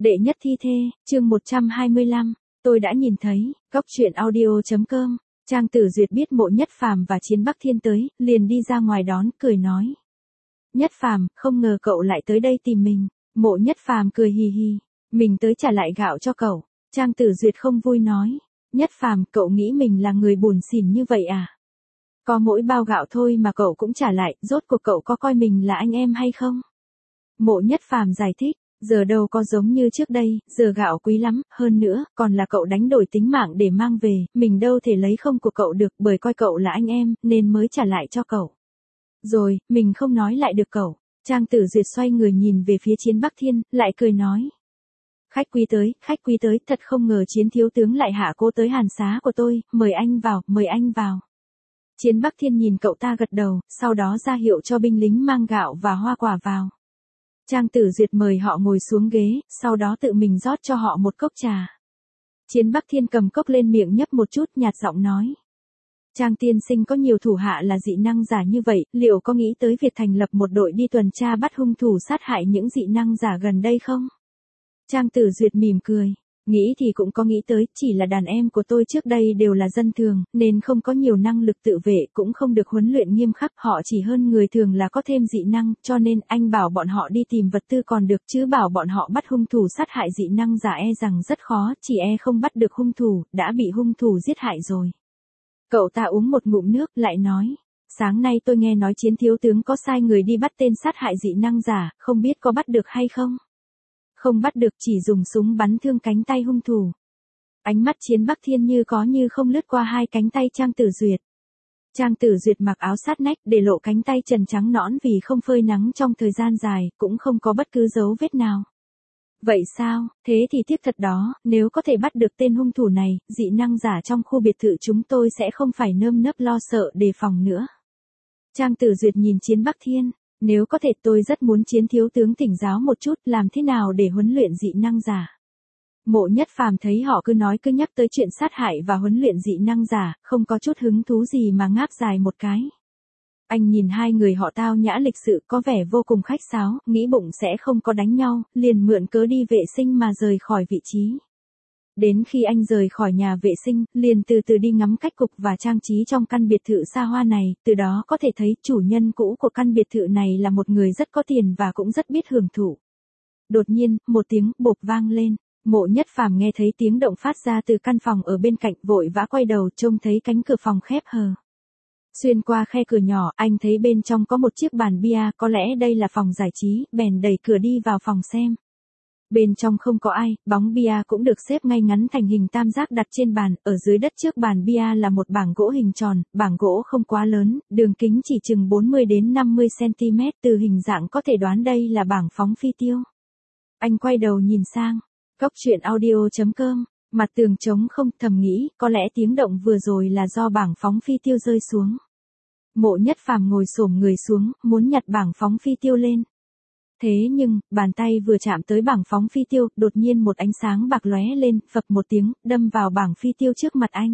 Đệ nhất thi thê, chương 125, tôi đã nhìn thấy, góc truyện audio.com, Trang Tử Duyệt biết Mộ Nhất Phàm và Chiến Bắc Thiên tới, liền đi ra ngoài đón, cười nói. Nhất Phàm, không ngờ cậu lại tới đây tìm mình. Mộ Nhất Phàm cười hì hì, mình tới trả lại gạo cho cậu. Trang Tử Duyệt không vui nói, Nhất Phàm, cậu nghĩ mình là người buồn xỉn như vậy à? Có mỗi bao gạo thôi mà cậu cũng trả lại, rốt cuộc cậu có coi mình là anh em hay không? Mộ Nhất Phàm giải thích. Giờ đâu có giống như trước đây, giờ gạo quý lắm, hơn nữa, còn là cậu đánh đổi tính mạng để mang về, mình đâu thể lấy không của cậu được, bởi coi cậu là anh em, nên mới trả lại cho cậu. Rồi, mình không nói lại được cậu. Trang Tử Duyệt xoay người nhìn về phía Chiến Bắc Thiên, lại cười nói. Khách quý tới, thật không ngờ Chiến thiếu tướng lại hạ cô tới hàn xá của tôi, mời anh vào. Chiến Bắc Thiên nhìn cậu ta gật đầu, sau đó ra hiệu cho binh lính mang gạo và hoa quả vào. Trang Tử Duyệt mời họ ngồi xuống ghế, sau đó tự mình rót cho họ một cốc trà. Chiến Bắc Thiên cầm cốc lên miệng nhấp một chút, nhạt giọng nói. Trang tiên sinh có nhiều thủ hạ là dị năng giả như vậy, liệu có nghĩ tới việc thành lập một đội đi tuần tra bắt hung thủ sát hại những dị năng giả gần đây không? Trang Tử Duyệt mỉm cười. Nghĩ thì cũng có nghĩ tới, chỉ là đàn em của tôi trước đây đều là dân thường, nên không có nhiều năng lực tự vệ, cũng không được huấn luyện nghiêm khắc, họ chỉ hơn người thường là có thêm dị năng, cho nên anh bảo bọn họ đi tìm vật tư còn được, chứ bảo bọn họ bắt hung thủ sát hại dị năng giả e rằng rất khó, chỉ e không bắt được hung thủ, đã bị hung thủ giết hại rồi. Cậu ta uống một ngụm nước, lại nói, sáng nay tôi nghe nói Chiến thiếu tướng có sai người đi bắt tên sát hại dị năng giả, không biết có bắt được hay không? Không bắt được, chỉ dùng súng bắn thương cánh tay hung thủ. Ánh mắt Chiến Bắc Thiên như có như không lướt qua hai cánh tay Trang Tử Duyệt. Trang Tử Duyệt mặc áo sát nách để lộ cánh tay trần trắng nõn vì không phơi nắng trong thời gian dài, cũng không có bất cứ dấu vết nào. Vậy sao, thế thì tiếc thật đó, nếu có thể bắt được tên hung thủ này, dị năng giả trong khu biệt thự chúng tôi sẽ không phải nơm nớp lo sợ đề phòng nữa. Trang Tử Duyệt nhìn Chiến Bắc Thiên. Nếu có thể tôi rất muốn Chiến thiếu tướng thỉnh giáo một chút làm thế nào để huấn luyện dị năng giả. Mộ Nhất Phàm thấy họ cứ nhắc tới chuyện sát hại và huấn luyện dị năng giả, không có chút hứng thú gì mà ngáp dài một cái. Anh nhìn hai người họ tao nhã lịch sự có vẻ vô cùng khách sáo, nghĩ bụng sẽ không có đánh nhau, liền mượn cớ đi vệ sinh mà rời khỏi vị trí. Đến khi anh rời khỏi nhà vệ sinh, liền từ từ đi ngắm cách cục và trang trí trong căn biệt thự xa hoa này, từ đó có thể thấy chủ nhân cũ của căn biệt thự này là một người rất có tiền và cũng rất biết hưởng thụ. Đột nhiên, một tiếng bộp vang lên, Mộ Nhất Phàm nghe thấy tiếng động phát ra từ căn phòng ở bên cạnh, vội vã quay đầu trông thấy cánh cửa phòng khép hờ. Xuyên qua khe cửa nhỏ, anh thấy bên trong có một chiếc bàn bia, có lẽ đây là phòng giải trí, bèn đẩy cửa đi vào phòng xem. Bên trong không có ai, bóng bia cũng được xếp ngay ngắn thành hình tam giác đặt trên bàn, ở dưới đất trước bàn bia là một bảng gỗ hình tròn, bảng gỗ không quá lớn, đường kính chỉ chừng 40 đến 50 cm, từ hình dạng có thể đoán đây là bảng phóng phi tiêu. Anh quay đầu nhìn sang, góc truyện audio.com, mặt tường trống không, thầm nghĩ, có lẽ tiếng động vừa rồi là do bảng phóng phi tiêu rơi xuống. Mộ Nhất Phàm ngồi xổm người xuống, muốn nhặt bảng phóng phi tiêu lên. Thế nhưng, bàn tay vừa chạm tới bảng phóng phi tiêu, đột nhiên một ánh sáng bạc lóe lên, phập một tiếng, đâm vào bảng phi tiêu trước mặt anh.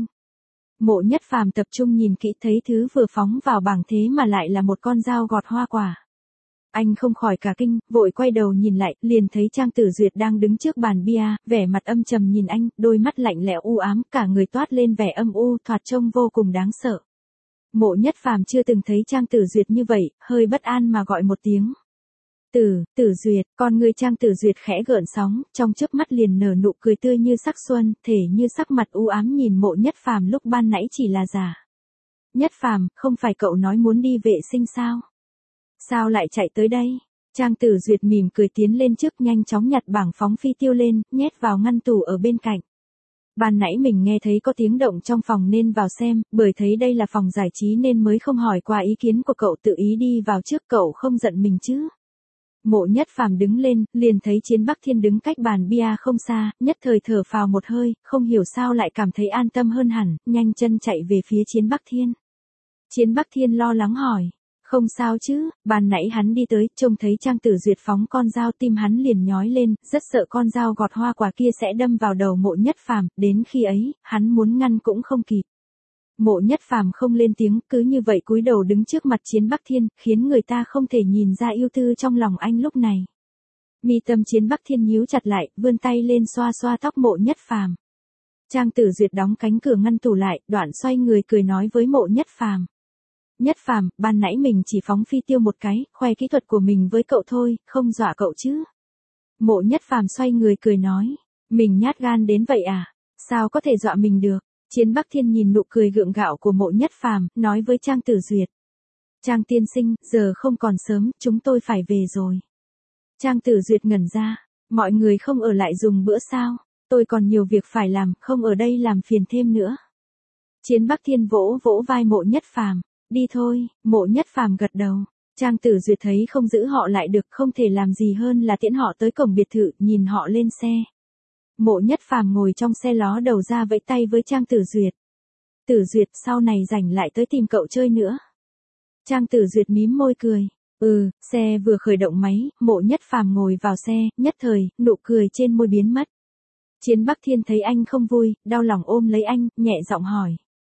Mộ Nhất Phàm tập trung nhìn kỹ thấy thứ vừa phóng vào bảng thế mà lại là một con dao gọt hoa quả. Anh không khỏi cả kinh, vội quay đầu nhìn lại, liền thấy Trang Tử Duyệt đang đứng trước bàn bia, vẻ mặt âm trầm nhìn anh, đôi mắt lạnh lẽo u ám, cả người toát lên vẻ âm u, thoạt trông vô cùng đáng sợ. Mộ Nhất Phàm chưa từng thấy Trang Tử Duyệt như vậy, hơi bất an mà gọi một tiếng. Tử Duyệt, con người Trang Tử Duyệt khẽ gợn sóng, trong chớp mắt liền nở nụ cười tươi như sắc xuân, thể như sắc mặt u ám nhìn Mộ Nhất Phàm lúc ban nãy chỉ là giả. Nhất Phàm, không phải cậu nói muốn đi vệ sinh sao? Sao lại chạy tới đây? Trang Tử Duyệt mỉm cười tiến lên trước, nhanh chóng nhặt bảng phóng phi tiêu lên, nhét vào ngăn tủ ở bên cạnh. Ban nãy mình nghe thấy có tiếng động trong phòng nên vào xem, bởi thấy đây là phòng giải trí nên mới không hỏi qua ý kiến của cậu, tự ý đi vào trước, cậu không giận mình chứ? Mộ Nhất Phàm đứng lên, liền thấy Chiến Bắc Thiên đứng cách bàn bia không xa, nhất thời thở phào một hơi, không hiểu sao lại cảm thấy an tâm hơn hẳn, nhanh chân chạy về phía Chiến Bắc Thiên. Chiến Bắc Thiên lo lắng hỏi, không sao chứ? Ban nãy hắn đi tới, trông thấy Trang Tử Duyệt phóng con dao, tim hắn liền nhói lên, rất sợ con dao gọt hoa quả kia sẽ đâm vào đầu Mộ Nhất Phàm, đến khi ấy, hắn muốn ngăn cũng không kịp. Mộ Nhất Phàm không lên tiếng, cứ như vậy cúi đầu đứng trước mặt Chiến Bắc Thiên, khiến người ta không thể nhìn ra ưu tư trong lòng anh lúc này. Mi tâm Chiến Bắc Thiên nhíu chặt lại, vươn tay lên xoa xoa tóc Mộ Nhất Phàm. Trang Tử Duyệt đóng cánh cửa ngăn tủ lại, đoạn xoay người cười nói với Mộ Nhất Phàm. Nhất Phàm, ban nãy mình chỉ phóng phi tiêu một cái, khoe kỹ thuật của mình với cậu thôi, không dọa cậu chứ. Mộ Nhất Phàm xoay người cười nói. Mình nhát gan đến vậy à? Sao có thể dọa mình được? Chiến Bắc Thiên nhìn nụ cười gượng gạo của Mộ Nhất Phàm, nói với Trang Tử Duyệt. Trang tiên sinh, giờ không còn sớm, chúng tôi phải về rồi. Trang Tử Duyệt ngẩn ra. Mọi người không ở lại dùng bữa sao? Tôi còn nhiều việc phải làm, không ở đây làm phiền thêm nữa. Chiến Bắc Thiên vỗ vỗ vai Mộ Nhất Phàm. Đi thôi. Mộ Nhất Phàm gật đầu. Trang Tử Duyệt thấy không giữ họ lại được, không thể làm gì hơn là tiễn họ tới cổng biệt thự, nhìn họ lên xe. Mộ Nhất Phàm ngồi trong xe ló đầu ra vẫy tay với Trang Tử Duyệt. Tử Duyệt, sau này rảnh lại tới tìm cậu chơi nữa. Trang Tử Duyệt mím môi cười. Xe vừa khởi động máy, Mộ Nhất Phàm ngồi vào xe, nhất thời, nụ cười trên môi biến mất. Chiến Bắc Thiên thấy anh không vui, đau lòng ôm lấy anh, nhẹ giọng hỏi.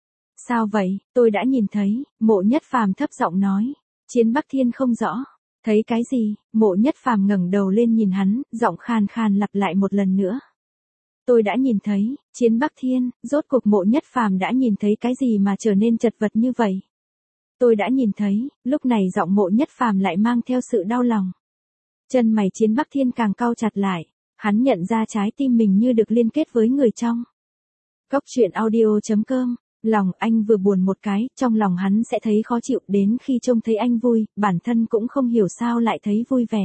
Sao vậy? Tôi đã nhìn thấy. Mộ Nhất Phàm thấp giọng nói. Chiến Bắc Thiên không rõ. Thấy cái gì? Mộ Nhất Phàm ngẩng đầu lên nhìn hắn, giọng khàn khàn lặp lại một lần nữa. Tôi đã nhìn thấy. Chiến Bắc Thiên, rốt cuộc Mộ Nhất Phàm đã nhìn thấy cái gì mà trở nên chật vật như vậy? Tôi đã nhìn thấy. Lúc này giọng Mộ Nhất Phàm lại mang theo sự đau lòng. Chân mày Chiến Bắc Thiên càng cau chặt lại. Hắn nhận ra trái tim mình như được liên kết với người trong. Cốc truyện audio.com. Lòng anh vừa buồn một cái, trong lòng hắn sẽ thấy khó chịu, đến khi trông thấy anh vui, bản thân cũng không hiểu sao lại thấy vui vẻ.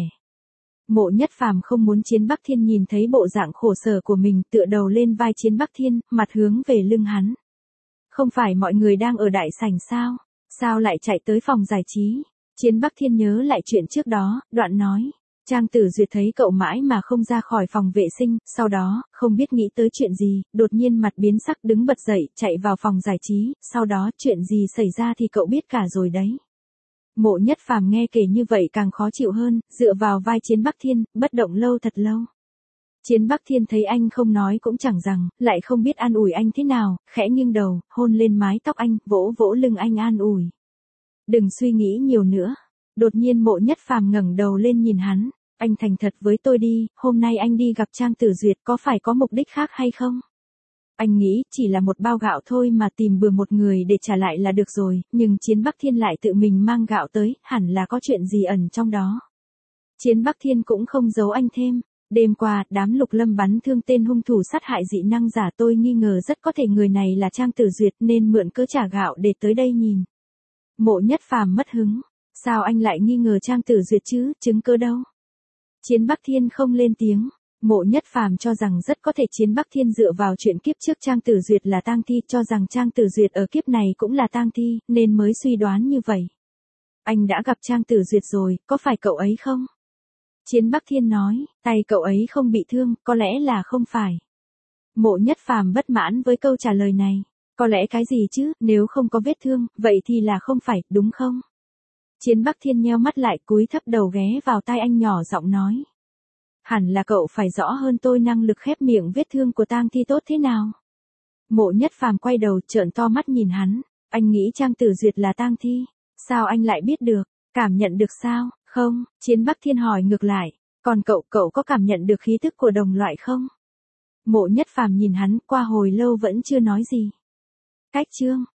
Mộ Nhất Phàm không muốn Chiến Bắc Thiên nhìn thấy bộ dạng khổ sở của mình, tựa đầu lên vai Chiến Bắc Thiên, mặt hướng về lưng hắn. Không phải mọi người đang ở đại sảnh sao? Sao lại chạy tới phòng giải trí? Chiến Bắc Thiên nhớ lại chuyện trước đó, đoạn nói. Trang Tử Duyệt thấy cậu mãi mà không ra khỏi phòng vệ sinh, sau đó, không biết nghĩ tới chuyện gì, đột nhiên mặt biến sắc đứng bật dậy, chạy vào phòng giải trí, sau đó chuyện gì xảy ra thì cậu biết cả rồi đấy. Mộ Nhất Phàm nghe kể như vậy càng khó chịu hơn, dựa vào vai Chiến Bắc Thiên, bất động lâu thật lâu. Chiến Bắc Thiên thấy anh không nói cũng chẳng rằng, lại không biết an ủi anh thế nào, khẽ nghiêng đầu, hôn lên mái tóc anh, vỗ vỗ lưng anh an ủi. Đừng suy nghĩ nhiều nữa. Đột nhiên Mộ Nhất Phàm ngẩng đầu lên nhìn hắn. Anh thành thật với tôi đi, hôm nay anh đi gặp Trang Tử Duyệt có phải có mục đích khác hay không? Anh nghĩ chỉ là một bao gạo thôi mà tìm bừa một người để trả lại là được rồi, nhưng Chiến Bắc Thiên lại tự mình mang gạo tới, hẳn là có chuyện gì ẩn trong đó. Chiến Bắc Thiên cũng không giấu anh thêm. Đêm qua, đám Lục Lâm bắn thương tên hung thủ sát hại dị năng giả, tôi nghi ngờ rất có thể người này là Trang Tử Duyệt nên mượn cớ trả gạo để tới đây nhìn. Mộ Nhất Phàm mất hứng. Sao anh lại nghi ngờ Trang Tử Duyệt chứ, chứng cứ đâu? Chiến Bắc Thiên không lên tiếng. Mộ Nhất Phàm cho rằng rất có thể Chiến Bắc Thiên dựa vào chuyện kiếp trước Trang Tử Duyệt là tang thi, cho rằng Trang Tử Duyệt ở kiếp này cũng là tang thi, nên mới suy đoán như vậy. Anh đã gặp Trang Tử Duyệt rồi, có phải cậu ấy không? Chiến Bắc Thiên nói, tay cậu ấy không bị thương, có lẽ là không phải. Mộ Nhất Phàm bất mãn với câu trả lời này. Có lẽ cái gì chứ, nếu không có vết thương, vậy thì là không phải, đúng không? Chiến Bắc Thiên nheo mắt lại, cúi thấp đầu ghé vào tai anh nhỏ giọng nói. Hẳn là cậu phải rõ hơn tôi năng lực khép miệng vết thương của tang thi tốt thế nào. Mộ Nhất Phàm quay đầu trợn to mắt nhìn hắn. Anh nghĩ Trang Tử Duyệt là tang thi. Sao anh lại biết được? Cảm nhận được sao? Không, Chiến Bắc Thiên hỏi ngược lại. Còn cậu có cảm nhận được khí tức của đồng loại không? Mộ Nhất Phàm nhìn hắn qua hồi lâu vẫn chưa nói gì. Cách chương.